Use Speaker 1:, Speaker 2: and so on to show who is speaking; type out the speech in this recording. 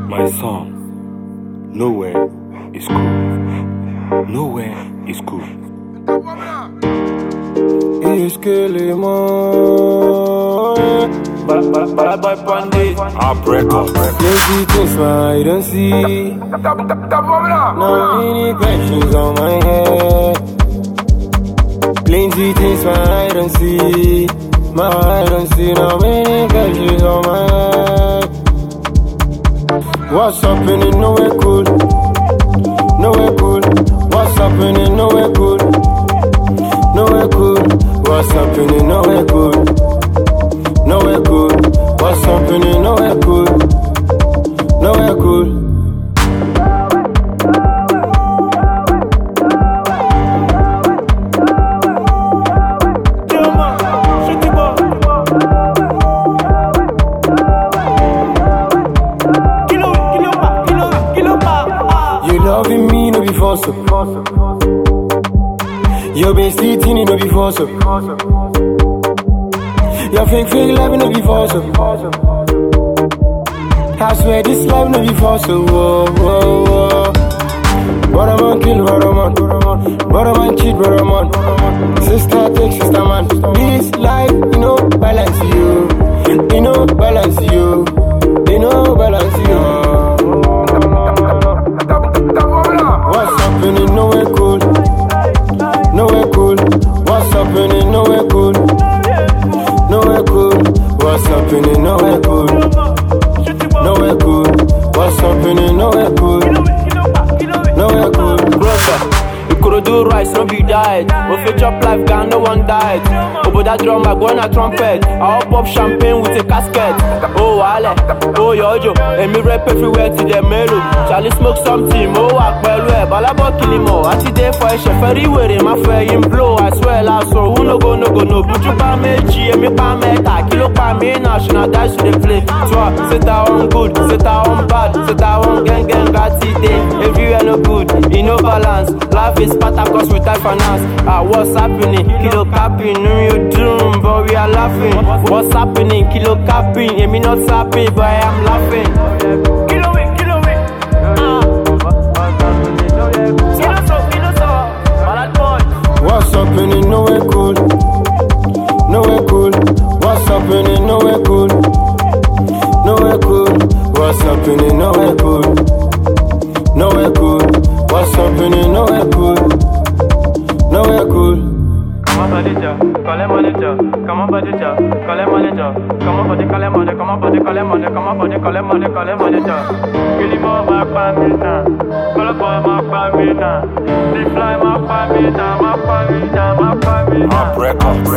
Speaker 1: My son, nowhere is cool. Nowhere is cool.
Speaker 2: Bad boy Pandit.
Speaker 1: Heartbreaker.
Speaker 3: Lazy things I don't see. Now many questions on my head. Plenty things I don't see. My eye don't see. Now many questions on my head. What's happening? Nowhere cool. Nowhere cool. What's happening? Nowhere cool. Nowhere cool. What's happening? Nowhere cool. Nowhere cool. What's happening? Nowhere cool. Nowhere cool. You loving me, no be force. You been sitting, no be force. Your fake love, no be false. I swear this love, no be false. Brother man kill brother man. Brother man cheat brother man. Sister take sister man. This life, balance you. Balance you. Balance you. What's happening? Nowhere cool. Nowhere cool. What's happening? Nowhere cool. Nowhere cool. What's happening? Nowhere cool. Nowhere cool. What's happening? Nowhere cool. Nowhere cool.
Speaker 2: Brother, you could do rice, no be diet. But for chop life, gun, no one died. Over that drum, I go on a trumpet. I'll pop champagne with a casket. Oh, Ale, oh, Yojo. And me rap everywhere to the melo. Charlie smoke something, oh, I well, Balabo kill him all. I see there for a chef, everywhere, my fair in blow. I swear, last so who no go. Put you by me, G, and me by me, kilo by me, national dash to the play. So, set on good, set on bad, set on gang, got it day. Everywhere no good, no balance. Life is Spartacus with high finance. What's happening? Kilo capping, no you doom, but we are laughing. What's happening? Kilo capping, and me not happy, but I am laughing. Kilo it.
Speaker 3: What's happening? Nowhere cool. Nowhere cool. What's happening? Nowhere cool. Nowhere cool. What's happening? Nowhere cool. Nowhere cool. What's happening? Nowhere cool. Nowhere cool.
Speaker 2: Come on, manager, call him manager. Come on, manager, call him manager. Come on, body, call him manager. Come on, body, call him manager. Come on, body, call him manager. Call him manager. Kill him all, my family now. Call up all my family now. They fly my family now. My family now. My family now.
Speaker 1: Heartbreaker.